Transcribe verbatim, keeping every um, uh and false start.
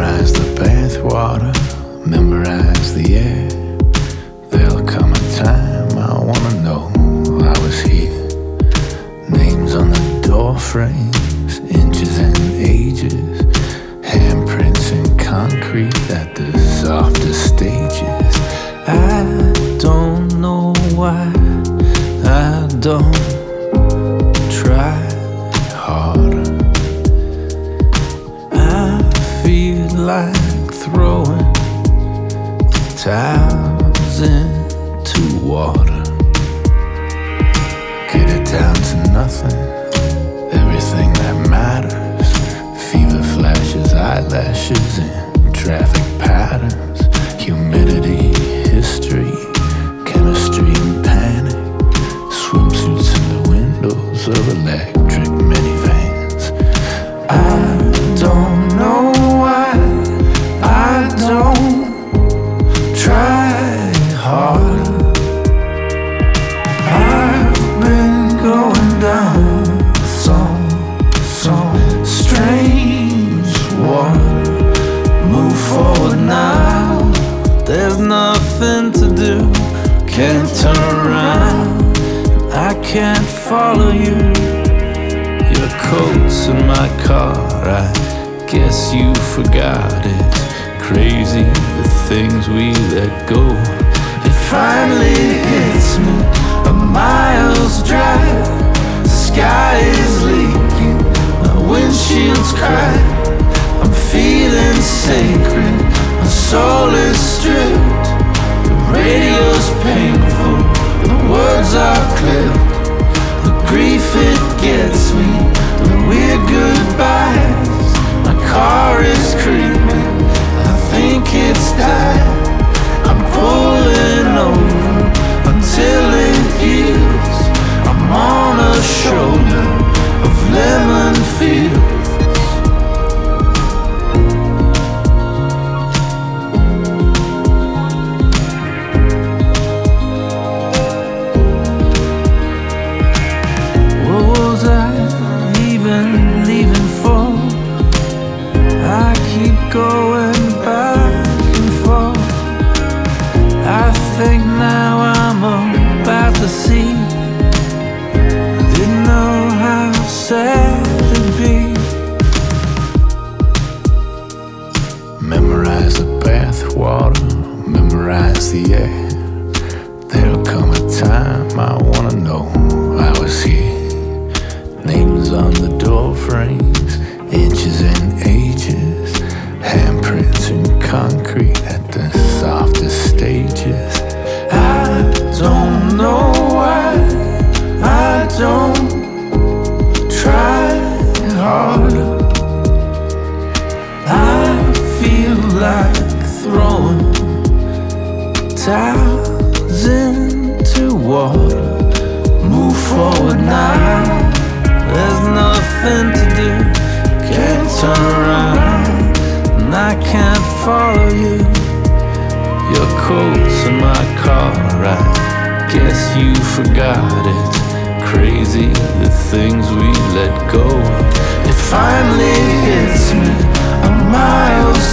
Memorize the bathwater, memorize the air. There'll come a time I wanna know I was here. Names on the door frames, inches and ages, handprints in concrete at the softest stages. I don't know why I don't try harder. I feel like throwing towels into water. Get it down to nothing, everything that matters. Fever flashes, eyelashes, and traffic patterns. Humidity, history, chemistry, and panic. Swimsuits in the windows of electric minivans. I don't know why I don't try harder. I've been going down some, some strange water. Move forward now, there's nothing to do. Can't turn around, I can't follow you. Your coat's in my car, I guess you forgot it. Crazy the things we let go. It finally hits me, a mile's drive. The sky is leaking, my windshield's cracked. I'm feeling sacred, my soul is stripped. The radio's painful, the words are clipped. The grief it gets me, the weird goodbyes. My car is creeping, I think it's died. I'm pulling over until it heals. I'm on a shoulder of lemon fields. What was I even leaving for? I keep going back and forth. I think now I'm about to see. Didn't know how sad it'd be. Memorize the bathwater, memorize the air. There'll come a time I wanna know I was here. Names on the door frames, inches and ages, handprints in concrete at the softest stages. I don't know why I don't try harder. I feel like throwing towels into water. Move forward now, there's nothing to do. Can't turn around, and I can't follow you. Your coat's in my car, I guess you forgot it. Crazy the things we let go. It finally hits me, a mile's